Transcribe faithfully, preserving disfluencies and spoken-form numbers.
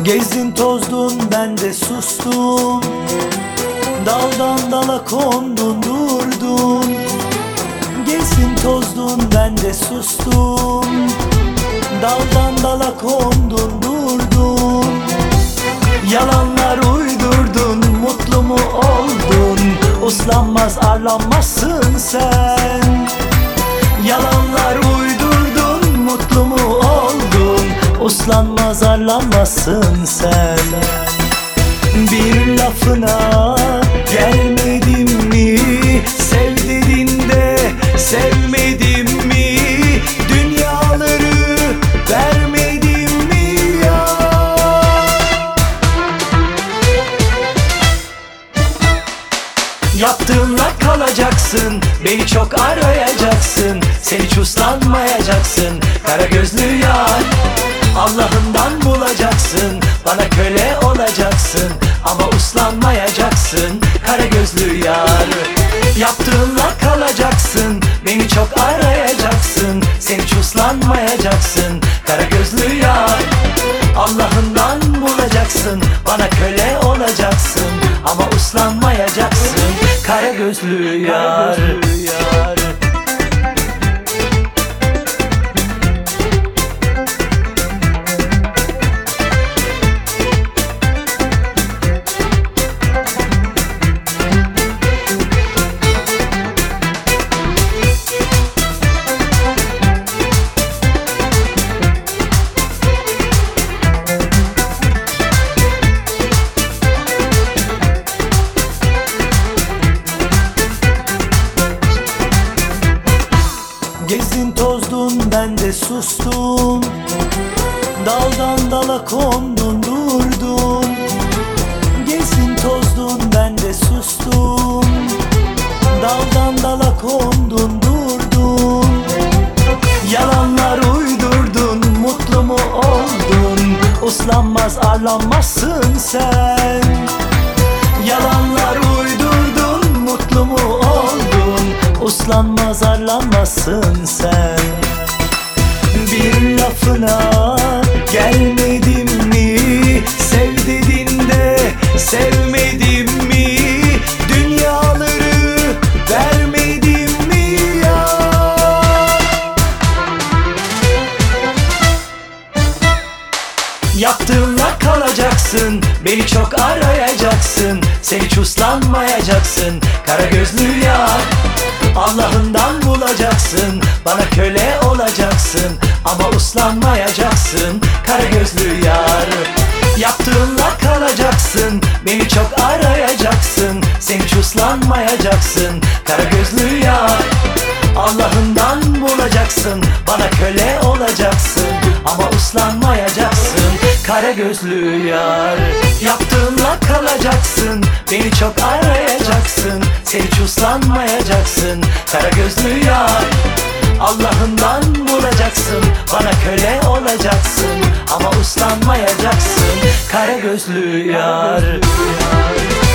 Gezdin tozdun ben de sustum, daldan dala kondun durdun. Gezdin tozdun ben de sustum, daldan dala kondun durdun. Yalanlar uydurdun, mutlu mu oldun? Uslanmaz arlanmazsın sen. Yalanlar uydurdun, mutlu mu oldun? Uslanmaz arlanmazsın sen. Bir lafına gelmedim mi? Sev dediğinde sevmedim mi? Dünyaları vermedim mi ya? Yaptığınla kalacaksın, beni çok arayacaksın. Sen hiç uslanmayacaksın, kara gözlü yar. Allah'ından bulacaksın, bana köle olacaksın. Ama uslanmayacaksın, kara gözlü yar. Yaptığınla kalacaksın, beni çok arayacaksın. Sen hiç uslanmayacaksın, kara gözlü yar. Allah'ından bulacaksın, bana köle olacaksın. Ama uslanmayacaksın, kara gözlü yar. Gezdin tozdun ben de sustum, daldan dala kondun durdun. Gezdin tozdun ben de sustum, daldan dala kondun durdun. Yalanlar uydurdun, mutlu mu oldun? Uslanmaz arlanmazsın sen. Yalanlar uydurdun, mutlu mu oldun? Uslanmaz arlanmazsın sen. Bir lafına gelmedim mi? Sev dediğinde sevmedim mi? Dünyaları vermedim mi ya? Yaptığınla kalacaksın, beni çok arayacaksın. Sen hiç uslanmayacaksın, kara gözlü yar. Allah'ından bulacaksın, bana köle olacaksın. Ama uslanmayacaksın, kara gözlü yar. Yaptığınla kalacaksın, beni çok arayacaksın. Sen hiç uslanmayacaksın, kara gözlü yar. Allah'ından bulacaksın, bana köle olacaksın. Ama uslanmayacaksın, kara gözlü yar. Yaptığınla kalacaksın, beni çok arayacaksın. Sen hiç uslanmayacaksın, kara gözlü yar. Allah'ından bulacaksın, bana köle olacaksın. Ama uslanmayacaksın, kara gözlü yar.